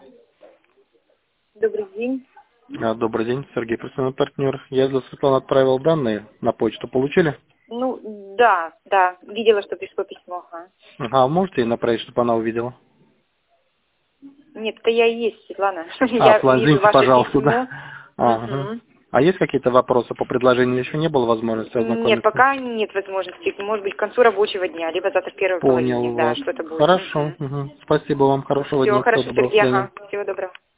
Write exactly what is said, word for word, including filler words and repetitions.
Добрый день. А, Добрый день, Сергей, персональный партнер. Я для Светланы отправил данные на почту. Получили? Ну, да, да, видела, что пришло письмо. Ага. А можете ей направить, чтобы она увидела? Нет, это я и есть, Светлана. А, Я Светлана, вижу извините, ваше пожалуйста, письмо. да. Ага. Мгм. А есть какие-то вопросы по предложению? Еще не было возможности Нет, ознакомиться? пока нет возможности. Может быть, к концу рабочего дня, либо завтра в первой половине, Понял да, вас. что-то будет. Хорошо. Угу. Спасибо вам. Хорошего Все, дня. Всего хорошо, доброго. До Сергей, свидания. ага. Всего доброго.